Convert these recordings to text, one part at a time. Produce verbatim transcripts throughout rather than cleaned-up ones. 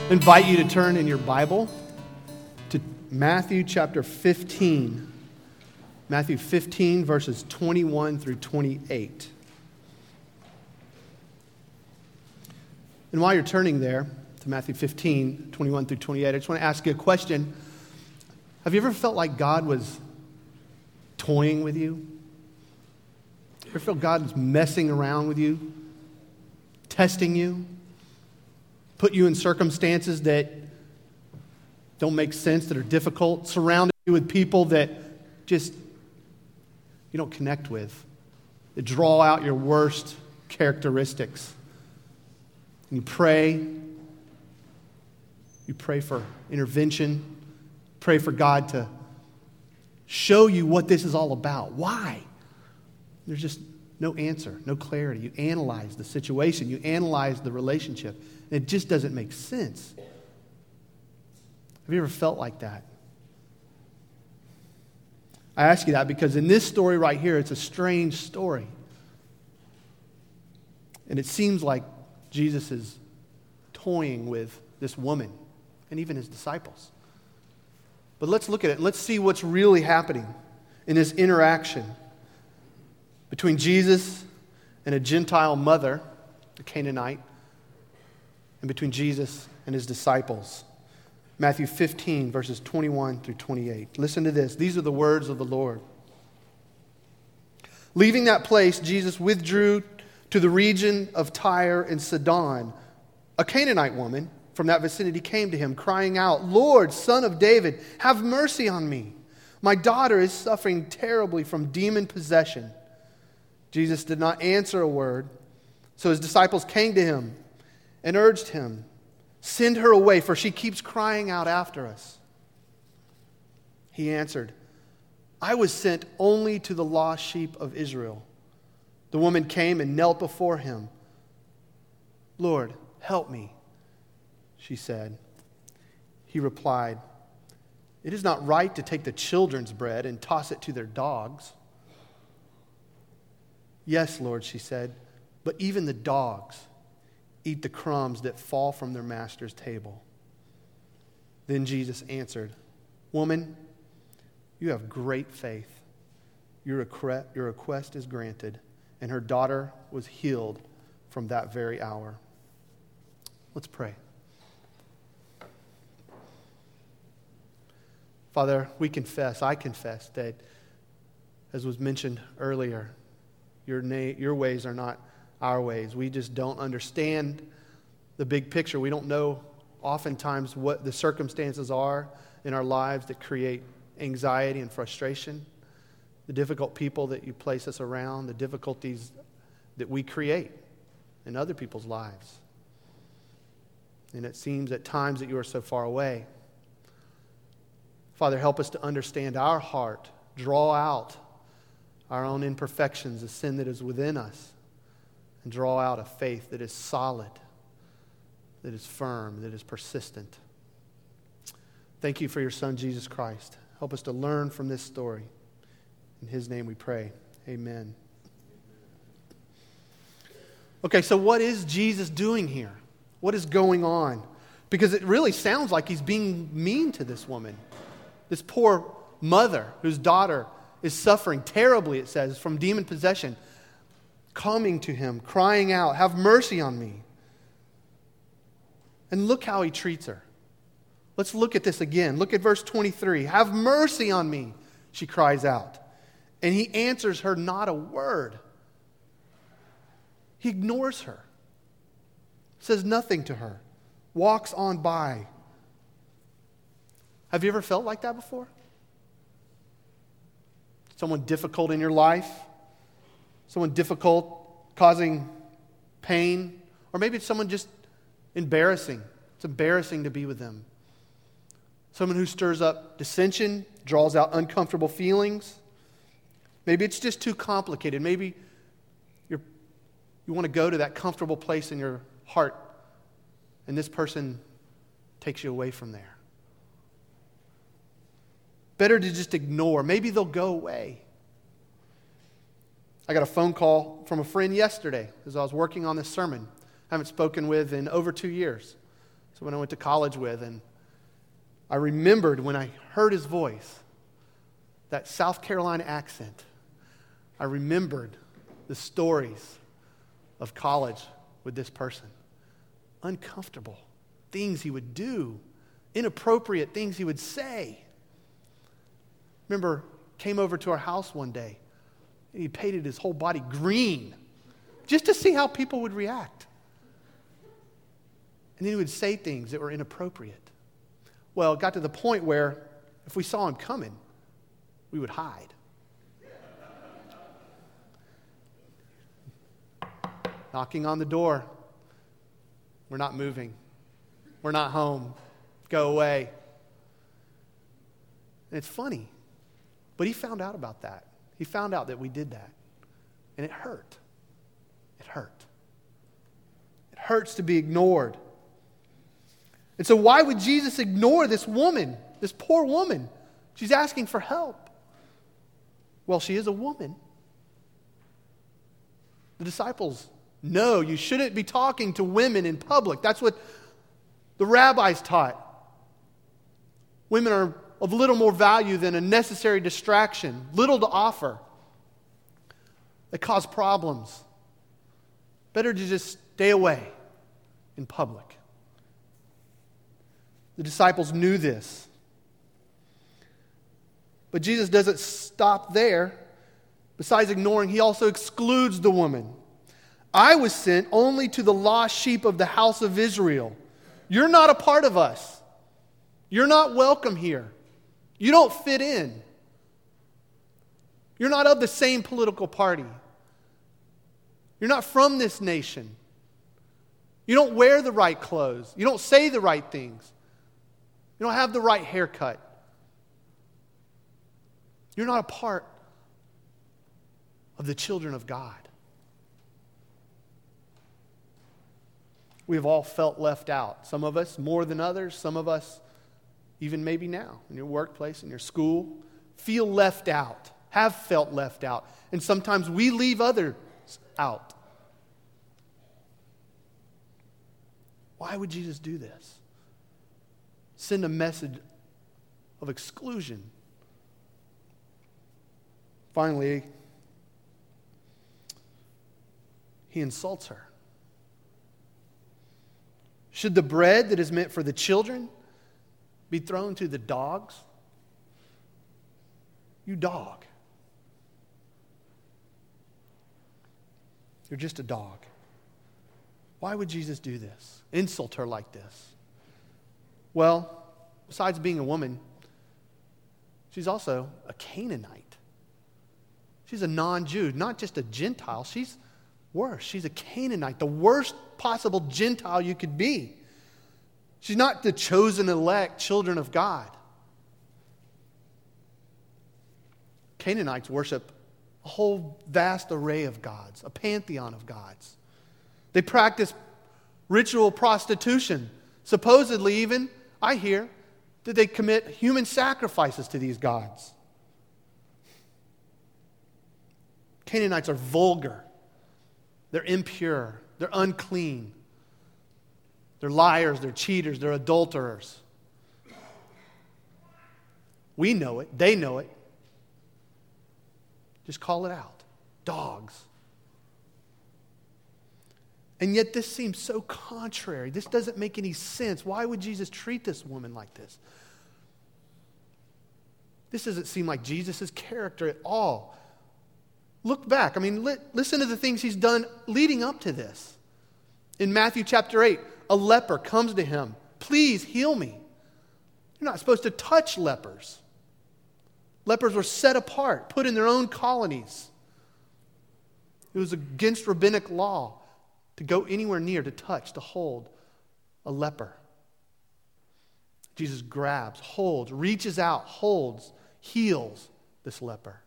I invite you to turn in your Bible to Matthew chapter fifteen. Matthew fifteen, verses twenty-one through twenty-eight. And while you're turning there to Matthew fifteen, twenty-one through twenty-eight, I just want to ask you a question. Have you ever felt like God was toying with you? You ever felt God was messing around with you? Testing you? Put you in circumstances that don't make sense, that are difficult, surrounded you with people that just you don't connect with, that draw out your worst characteristics. And you pray, you pray for intervention, pray for God to show you what this is all about. Why? There's just no answer, no clarity. You analyze the situation, you analyze the relationship, and it just doesn't make sense. Have you ever felt like that? I ask you that because in this story right here, it's a strange story. And it seems like Jesus is toying with this woman and even his disciples. But let's look at it and let's see what's really happening in this interaction between Jesus and a Gentile mother, a Canaanite, and between Jesus and his disciples. Matthew fifteen, verses twenty-one through twenty-eight. Listen to this. These are the words of the Lord. Leaving that place, Jesus withdrew to the region of Tyre and Sidon. A Canaanite woman from that vicinity came to him, crying out, "Lord, Son of David, have mercy on me. My daughter is suffering terribly from demon possession." Jesus did not answer a word, so his disciples came to him and urged him, "Send her away, for she keeps crying out after us." He answered, "I was sent only to the lost sheep of Israel." The woman came and knelt before him. "Lord, help me," she said. He replied, "It is not right to take the children's bread and toss it to their dogs." "Yes, Lord," she said, "but even the dogs eat the crumbs that fall from their master's table." Then Jesus answered, "Woman, you have great faith. Your request is granted." And her daughter was healed from that very hour. Let's pray. Father, we confess, I confess that, as was mentioned earlier, your, na- your ways are not our ways. We just don't understand the big picture. We don't know oftentimes what the circumstances are in our lives that create anxiety and frustration, the difficult people that you place us around, the difficulties that we create in other people's lives. And it seems at times that you are so far away. Father, help us to understand our heart, draw out our own imperfections, the sin that is within us, and draw out a faith that is solid, that is firm, that is persistent. Thank you for your Son, Jesus Christ. Help us to learn from this story. In his name we pray. Amen. Okay, so what is Jesus doing here? What is going on? Because it really sounds like he's being mean to this woman. This poor mother whose daughter is suffering terribly, it says, from demon possession. Coming to him, crying out, "Have mercy on me." And look how he treats her. Let's look at this again. Look at verse twenty-three. "Have mercy on me," she cries out. And he answers her not a word. He ignores her. Says nothing to her. Walks on by. Have you ever felt like that before? Someone difficult in your life? Someone difficult causing pain? Or maybe it's someone just embarrassing. It's embarrassing to be with them. Someone who stirs up dissension, draws out uncomfortable feelings. Maybe it's just too complicated. Maybe you're, you want to go to that comfortable place in your heart, and this person takes you away from there. Better to just ignore. Maybe they'll go away. I got a phone call from a friend yesterday as I was working on this sermon. I haven't spoken with in over two years. someone I went to college with, and I remembered when I heard his voice, that South Carolina accent. I remembered the stories of college with this person. Uncomfortable things he would do, inappropriate things he would say. Remember, came over to our house one day, and he painted his whole body green just to see how people would react. And then he would say things that were inappropriate. Well, it got to the point where if we saw him coming, we would hide. Knocking on the door. We're not moving. We're not home. Go away. And it's funny. But he found out about that. He found out that we did that. And it hurt. It hurt. It hurts to be ignored. And so why would Jesus ignore this woman, this poor woman? She's asking for help. Well, she is a woman. The disciples know you shouldn't be talking to women in public. That's what the rabbis taught. Women are of little more value than a necessary distraction, little to offer. They cause problems. Better to just stay away in public. The disciples knew this. But Jesus doesn't stop there. Besides ignoring, he also excludes the woman. I was sent only to the lost sheep of the house of Israel. You're not a part of us. You're not welcome here. You don't fit in. You're not of the same political party. You're not from this nation. You don't wear the right clothes. You don't say the right things. You don't have the right haircut. You're not a part of the children of God. We have all felt left out. Some of us more than others. Some of us, even maybe now, in your workplace, in your school, feel left out, have felt left out. And sometimes we leave others out. Why would Jesus do this? Send a message of exclusion. Finally, he insults her. Should the bread that is meant for the children be thrown to the dogs? You dog. You're just a dog. Why would Jesus do this? Insult her like this? Well, besides being a woman, she's also a Canaanite. She's a non-Jew, not just a Gentile. She's worse. She's a Canaanite, the worst possible Gentile you could be. She's not the chosen elect children of God. Canaanites worship a whole vast array of gods, a pantheon of gods. They practice ritual prostitution. Supposedly even, I hear, that they commit human sacrifices to these gods. Canaanites are vulgar. They're impure. They're unclean. They're liars. They're cheaters. They're adulterers. We know it. They know it. Just call it out. Dogs. And yet this seems so contrary. This doesn't make any sense. Why would Jesus treat this woman like this? This doesn't seem like Jesus' character at all. Look back. I mean, li- listen to the things he's done leading up to this. In Matthew chapter eight, a leper comes to him. Please heal me. You're not supposed to touch lepers. Lepers were set apart, put in their own colonies. It was against rabbinic law to go anywhere near, to touch, to hold a leper. Jesus grabs, holds, reaches out, holds, heals this leper.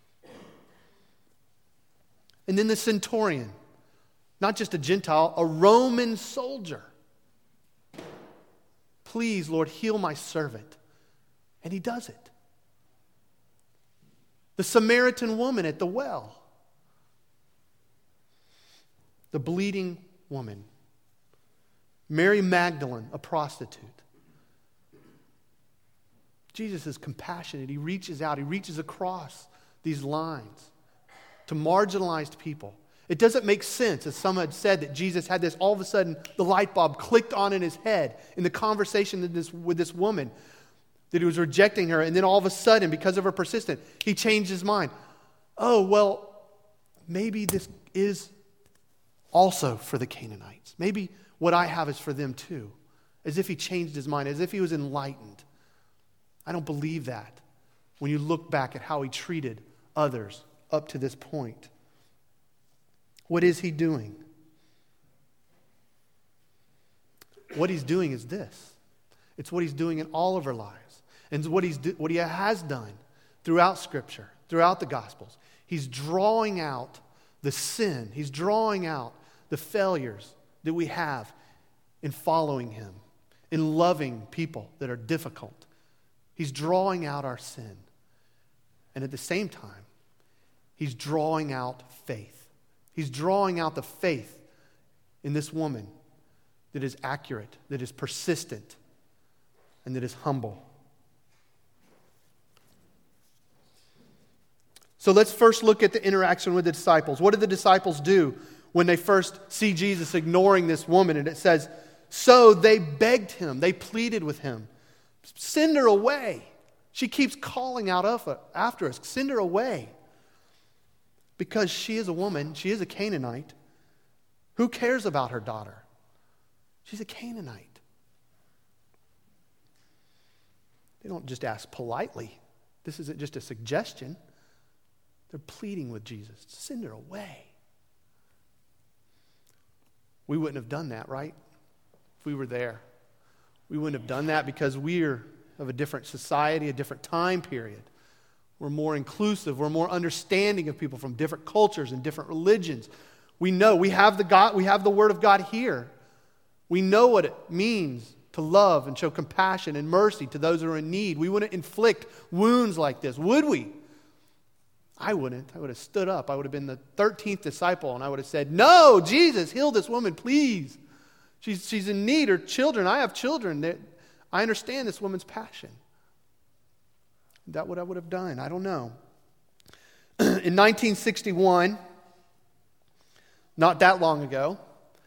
And then the centurion, not just a Gentile, a Roman soldier. Please, Lord, heal my servant. And he does it. The Samaritan woman at the well. The bleeding woman. Mary Magdalene, a prostitute. Jesus is compassionate. He reaches out. He reaches across these lines to marginalized people. It doesn't make sense, as some had said, that Jesus had this, all of a sudden, the light bulb clicked on in his head in the conversation with this, with this woman, that he was rejecting her, and then all of a sudden, because of her persistence, he changed his mind. Oh, well, maybe this is also for the Canaanites. Maybe what I have is for them too. As if he changed his mind, as if he was enlightened. I don't believe that when you look back at how he treated others up to this point. What is he doing? What he's doing is this. It's what he's doing in all of our lives. And what he's do, what he has done throughout Scripture, throughout the Gospels. He's drawing out the sin. He's drawing out the failures that we have in following him, in loving people that are difficult. He's drawing out our sin. And at the same time, he's drawing out faith. He's drawing out the faith in this woman that is accurate, that is persistent, and that is humble. So let's first look at the interaction with the disciples. What did the disciples do when they first see Jesus ignoring this woman? And it says, so they begged him, they pleaded with him, send her away. She keeps calling out after us, send her away. Because she is a woman, she is a Canaanite. Who cares about her daughter? She's a Canaanite. They don't just ask politely. This isn't just a suggestion. They're pleading with Jesus. Send her away. We wouldn't have done that, right? If we were there. We wouldn't have done that because we're of a different society, a different time period. We're more inclusive. We're more understanding of people from different cultures and different religions. We know we have the God, we have the Word of God here. We know what it means to love and show compassion and mercy to those who are in need. We wouldn't inflict wounds like this, would we? I wouldn't. I would have stood up. I would have been the thirteenth disciple, and I would have said, no, Jesus, heal this woman, please. She's, she's in need. Her children, I have children. That I understand this woman's passion. That's what I would have done. I don't know. In nineteen sixty-one, not that long ago,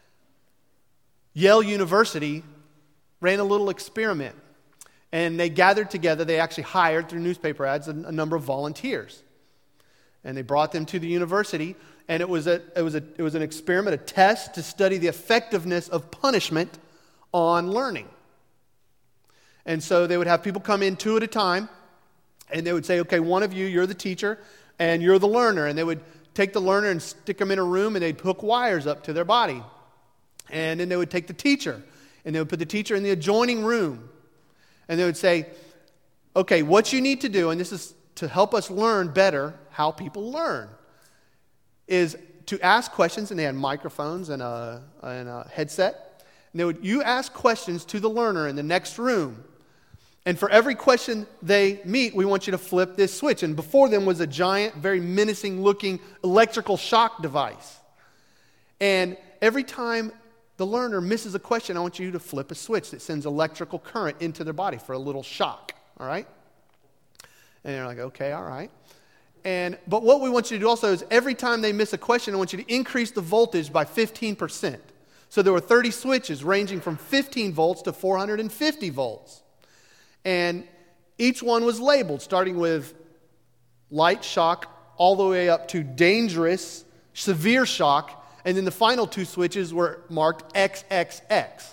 Yale University ran a little experiment. And they gathered together, they actually hired through newspaper ads a, a number of volunteers. And they brought them to the university, and it was a it was a it was an experiment, a test to study the effectiveness of punishment on learning. And so they would have people come in two at a time. And they would say, okay, one of you, you're the teacher, and you're the learner. And they would take the learner and stick them in a room, and they'd hook wires up to their body. And then they would take the teacher, and they would put the teacher in the adjoining room. And they would say, okay, what you need to do, and this is to help us learn better how people learn, is to ask questions, and they had microphones and a, and a headset. And they would, you ask questions to the learner in the next room. And for every question they meet, we want you to flip this switch. And before them was a giant, very menacing-looking electrical shock device. And every time the learner misses a question, I want you to flip a switch that sends electrical current into their body for a little shock. All right? And they're like, okay, all right. And but what we want you to do also is every time they miss a question, I want you to increase the voltage by fifteen percent. So there were thirty switches ranging from fifteen volts to four hundred fifty volts. And each one was labeled, starting with light shock all the way up to dangerous, severe shock. And then the final two switches were marked triple X.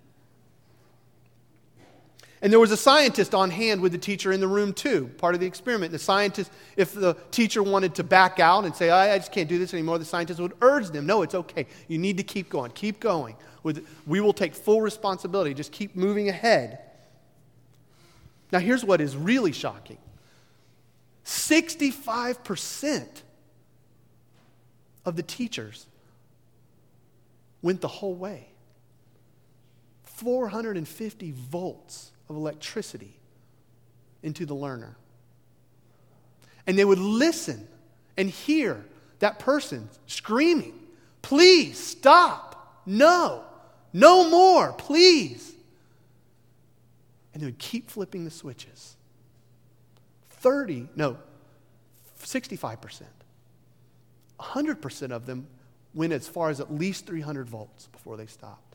And there was a scientist on hand with the teacher in the room too, part of the experiment. The scientist, if the teacher wanted to back out and say, I, I just can't do this anymore, the scientist would urge them, no, it's okay. You need to keep going. Keep going. With, we will take full responsibility. Just keep moving ahead. Now here's what is really shocking. sixty-five percent of the teachers went the whole way. four hundred fifty volts of electricity into the learner. And they would listen and hear that person screaming, please stop, no, No more, please. And they would keep flipping the switches. thirty, no, sixty-five percent. one hundred percent of them went as far as at least three hundred volts before they stopped.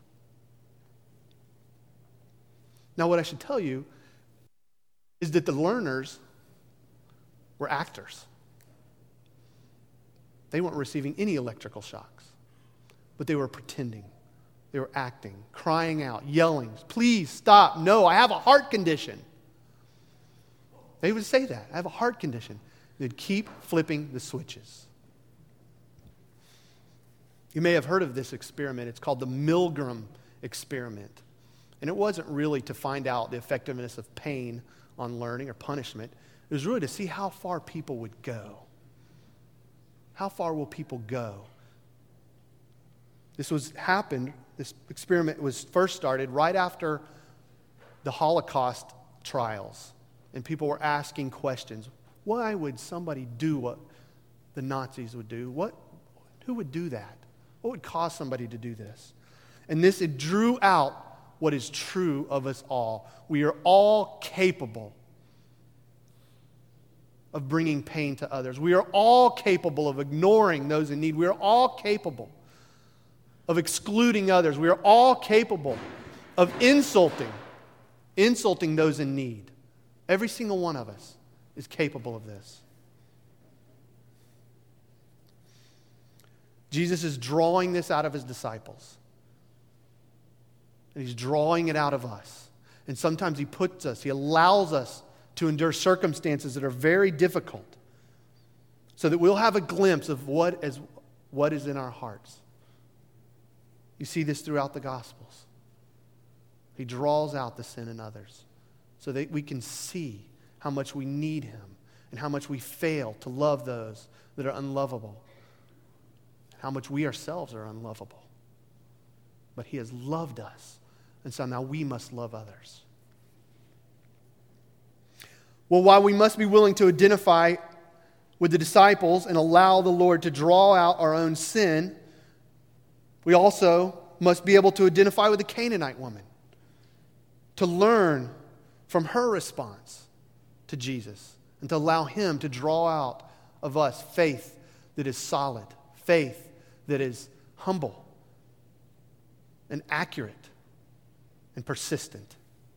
Now, what I should tell you is that the learners were actors. They weren't receiving any electrical shocks, but they were pretending. They were acting, crying out, yelling, please stop. No, I have a heart condition. They would say that. I have a heart condition. They'd keep flipping the switches. You may have heard of this experiment. It's called the Milgram experiment. And it wasn't really to find out the effectiveness of pain on learning or punishment. It was really to see how far people would go. How far will people go? This was happened, this experiment was first started right after the Holocaust trials. And people were asking questions. Why would somebody do what the Nazis would do? What, who would do that? What would cause somebody to do this? And this, it drew out what is true of us all. We are all capable of bringing pain to others. We are all capable of ignoring those in need. We are all capable of excluding others. We are all capable of insulting, insulting those in need. Every single one of us is capable of this. Jesus is drawing this out of his disciples. And he's drawing it out of us. And sometimes he puts us, he allows us to endure circumstances that are very difficult so that we'll have a glimpse of what is, what is in our hearts. You see this throughout the Gospels. He draws out the sin in others so that we can see how much we need him and how much we fail to love those that are unlovable, how much we ourselves are unlovable. But he has loved us, and so now we must love others. Well, while we must be willing to identify with the disciples and allow the Lord to draw out our own sin, we also must be able to identify with the Canaanite woman, to learn from her response to Jesus, and to allow him to draw out of us faith that is solid, faith that is humble and accurate and persistent.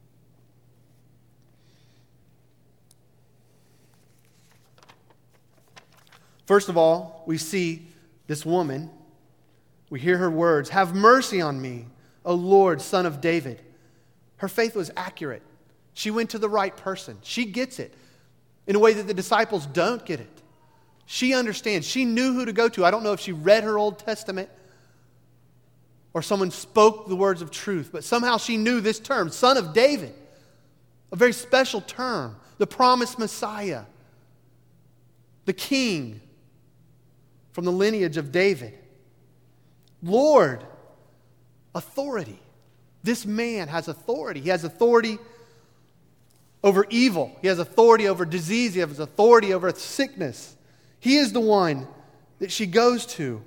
First of all, we see this woman. We hear her words, "Have mercy on me, O Lord, Son of David." Her faith was accurate. She went to the right person. She gets it in a way that the disciples don't get it. She understands. She knew who to go to. I don't know if she read her Old Testament or someone spoke the words of truth, but somehow she knew this term, Son of David, a very special term, the promised Messiah, the King from the lineage of David. Lord, authority. This man has authority. He has authority over evil. He has authority over disease. He has authority over sickness. He is the one that she goes to.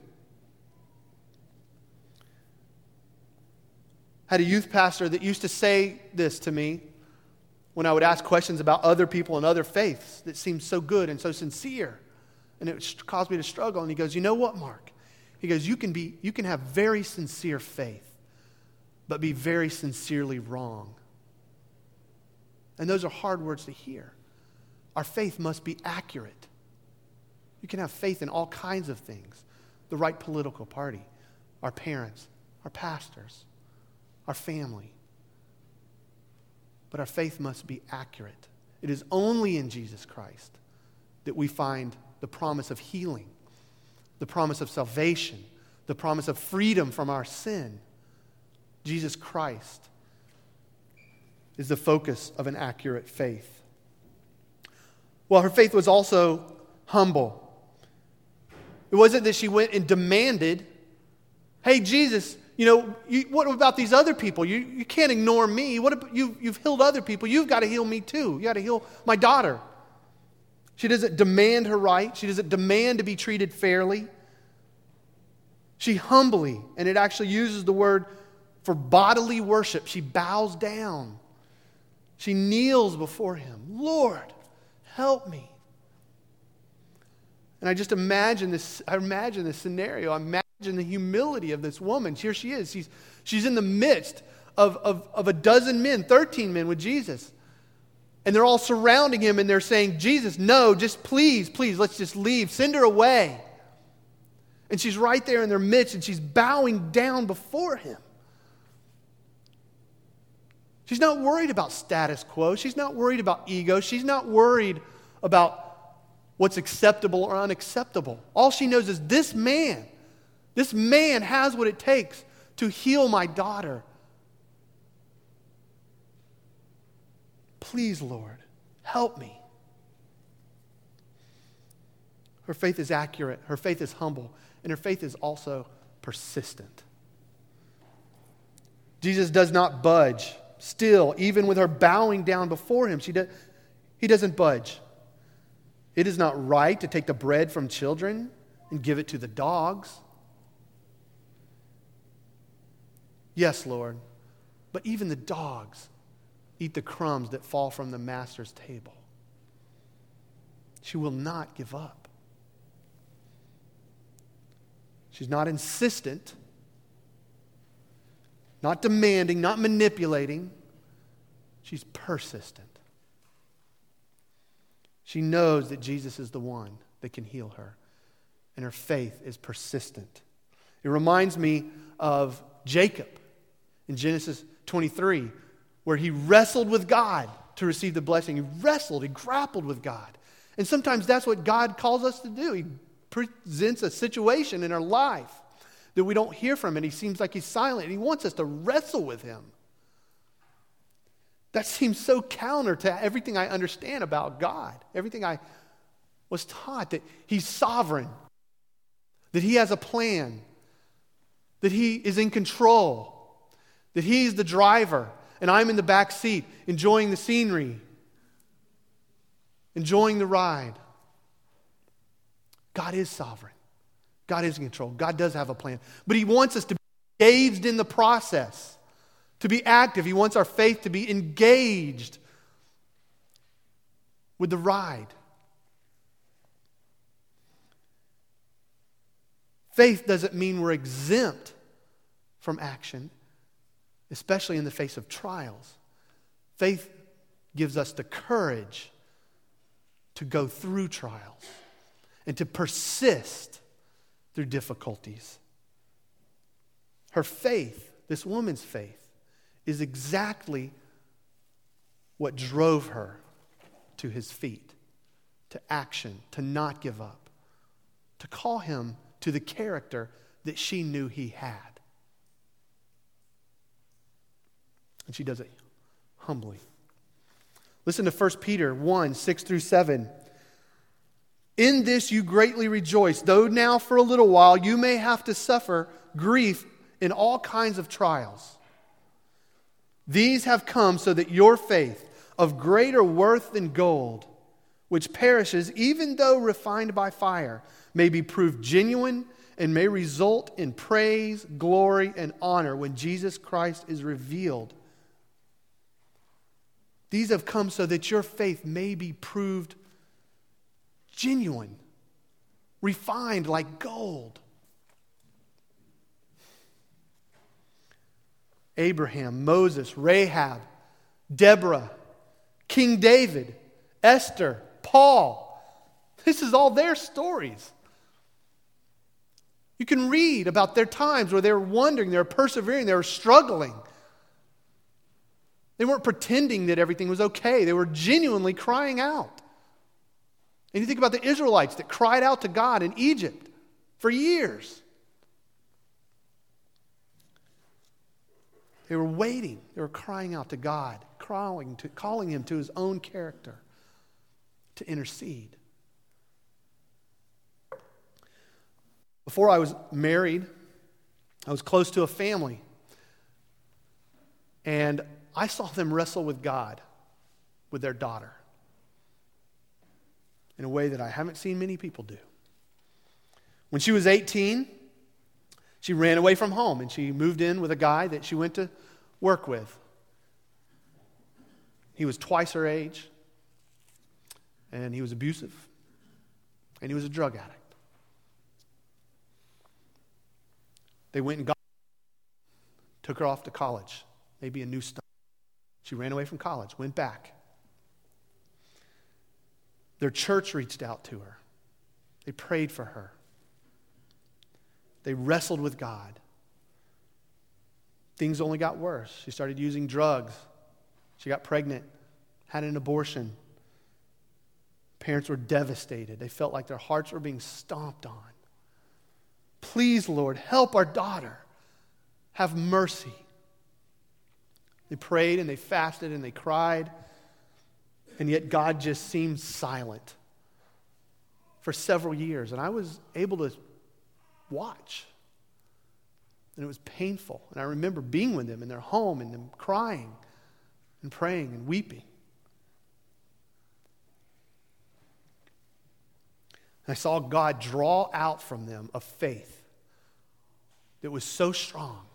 I had a youth pastor that used to say this to me when I would ask questions about other people and other faiths that seemed so good and so sincere. And it caused me to struggle. And he goes, you know what, Mark? He goes, you can be, you can have very sincere faith, but be very sincerely wrong. And those are hard words to hear. Our faith must be accurate. You can have faith in all kinds of things. The right political party, our parents, our pastors, our family. But our faith must be accurate. It is only in Jesus Christ that we find the promise of healing, the promise of salvation, the promise of freedom from our sin. Jesus Christ is the focus of an accurate faith. Well, her faith was also humble. It wasn't that she went and demanded, hey, Jesus, you know, you, what about these other people? You, you can't ignore me. What about, you, you've healed other people. You've got to heal me too. You got to heal my daughter. She doesn't demand her right. She doesn't demand to be treated fairly. She humbly, and it actually uses the word for bodily worship. She bows down. She kneels before him. Lord, help me. And I just imagine this, I imagine this scenario. I imagine the humility of this woman. Here she is. She's, she's in the midst of, of, of a dozen men, thirteen men with Jesus. And they're all surrounding him and they're saying, Jesus, no, just please, please, let's just leave. Send her away. And she's right there in their midst and she's bowing down before him. She's not worried about status quo. She's not worried about ego. She's not worried about what's acceptable or unacceptable. All she knows is this man, this man has what it takes to heal my daughter. Please, Lord, help me. Her faith is accurate. Her faith is humble. And her faith is also persistent. Jesus does not budge. Still, even with her bowing down before him, she does, he doesn't budge. It is not right to take the bread from children and give it to the dogs. Yes, Lord, but even the dogs eat the crumbs that fall from the master's table. She will not give up. She's not insistent, not demanding, not manipulating. She's persistent. She knows that Jesus is the one that can heal her, and her faith is persistent. It reminds me of Jacob in Genesis twenty-three, where he wrestled with God to receive the blessing. He wrestled, he grappled with God. And sometimes that's what God calls us to do. He presents a situation in our life that we don't hear from, and he seems like he's silent, and he wants us to wrestle with him. That seems so counter to everything I understand about God, everything I was taught, that he's sovereign, that he has a plan, that he is in control, that he's the driver, and I'm in the back seat enjoying the scenery, enjoying the ride. God is sovereign. God is in control. God does have a plan. But he wants us to be engaged in the process, to be active. He wants our faith to be engaged with the ride. Faith doesn't mean we're exempt from action, especially in the face of trials. Faith gives us the courage to go through trials and to persist through difficulties. Her faith, this woman's faith, is exactly what drove her to his feet, to action, to not give up, to call him to the character that she knew he had. And she does it humbly. Listen to First Peter one, six through seven. In this you greatly rejoice, though now for a little while you may have to suffer grief in all kinds of trials. These have come so that your faith, of greater worth than gold, which perishes even though refined by fire, may be proved genuine and may result in praise, glory, and honor when Jesus Christ is revealed. These have come so that your faith may be proved genuine, refined like gold. Abraham, Moses, Rahab, Deborah, King David, Esther, Paul. This is all their stories. You can read about their times where they were wondering, they were persevering, they were struggling. They weren't pretending that everything was okay. They were genuinely crying out. And you think about the Israelites that cried out to God in Egypt for years. They were waiting. They were crying out to God, calling, to, calling him to his own character to intercede. Before I was married, I was close to a family. And I saw them wrestle with God, with their daughter, in a way that I haven't seen many people do. When she was eighteen, She ran away from home and she moved in with a guy that she went to work with. He was twice her age, and he was abusive, and he was a drug addict. They went and got her, took her off to college, maybe a new start. She ran away from college, went back. Their church reached out to her. They prayed for her. They wrestled with God. Things only got worse. She started using drugs. She got pregnant, had an abortion. Parents were devastated. They felt like their hearts were being stomped on. Please, Lord, help our daughter. Have mercy. They prayed and they fasted and they cried, and yet God just seemed silent for several years. And I was able to watch, and it was painful. And I remember being with them in their home and them crying and praying and weeping. I saw God draw out from them a faith that was so strong,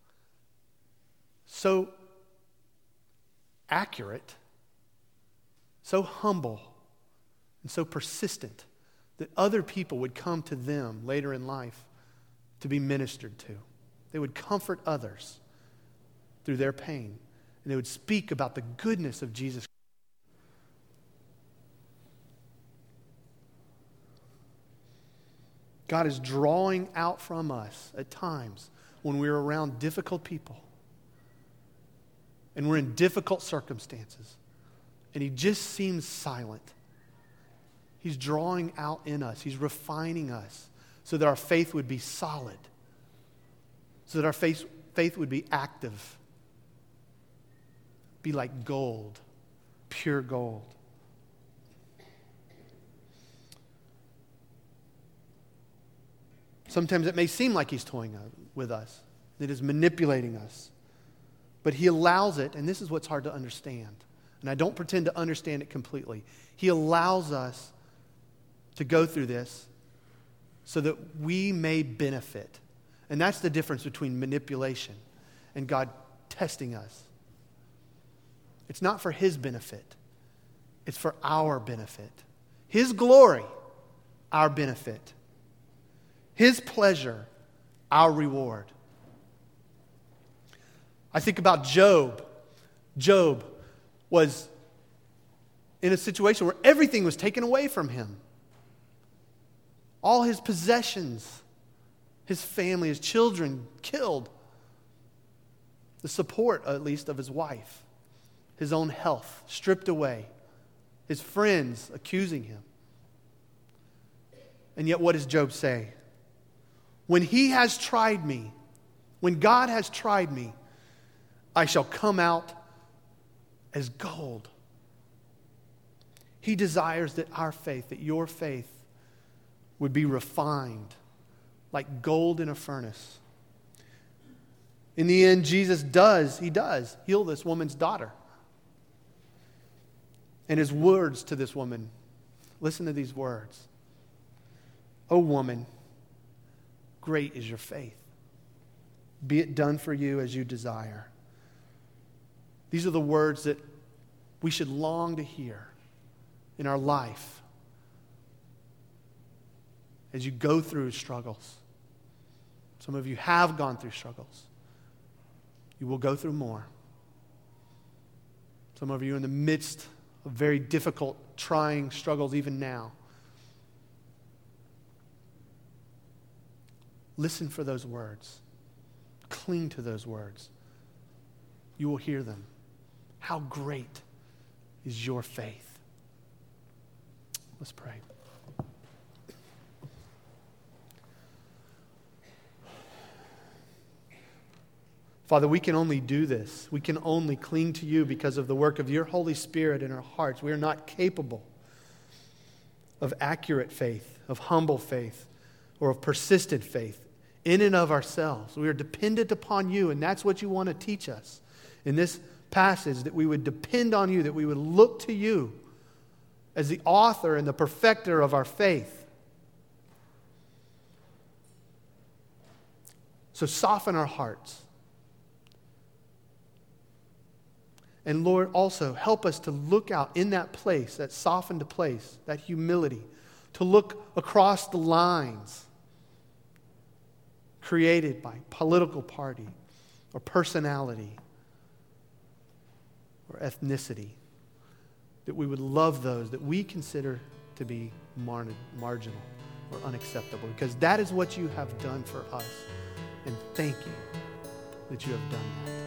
so accurate, so humble, and so persistent that other people would come to them later in life to be ministered to. They would comfort others through their pain, and they would speak about the goodness of Jesus Christ. God is drawing out from us at times when we're around difficult people and we're in difficult circumstances, and He just seems silent. He's drawing out in us. He's refining us so that our faith would be solid, so that our faith, faith would be active, be like gold, pure gold. Sometimes it may seem like He's toying with us, that He's manipulating us. But He allows it, and this is what's hard to understand. And I don't pretend to understand it completely. He allows us to go through this so that we may benefit. And that's the difference between manipulation and God testing us. It's not for His benefit. It's for our benefit. His glory, our benefit. His pleasure, our reward. I think about Job. Job was in a situation where everything was taken away from him. All his possessions, his family, his children killed. The support, at least, of his wife. His own health stripped away. His friends accusing him. And yet what does Job say? When He has tried me, when God has tried me, I shall come out as gold. He desires that our faith, that your faith, would be refined like gold in a furnace. In the end, Jesus does, He does heal this woman's daughter. And His words to this woman, listen to these words. O woman, great is your faith. Be it done for you as you desire. These are the words that we should long to hear in our life as you go through struggles. Some of you have gone through struggles. You will go through more. Some of you are in the midst of very difficult, trying struggles even now. Listen for those words. Cling to those words. You will hear them. How great is your faith? Let's pray. Father, we can only do this. We can only cling to You because of the work of Your Holy Spirit in our hearts. We are not capable of accurate faith, of humble faith, or of persistent faith in and of ourselves. We are dependent upon You, and that's what You want to teach us in this passage, that we would depend on You, that we would look to You as the author and the perfecter of our faith. So soften our hearts. And Lord, also help us to look out in that place, that softened place, that humility, to look across the lines created by political party or personality or ethnicity, that we would love those that we consider to be mar- marginal or unacceptable, because that is what you have done for us. And thank you that you have done that.